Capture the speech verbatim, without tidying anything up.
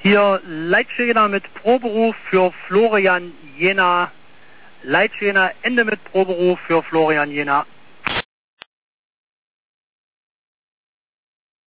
Hier Leitschäner mit Proberuf für Florian Jena. Leitschäner Ende mit Proberuf für Florian Jena.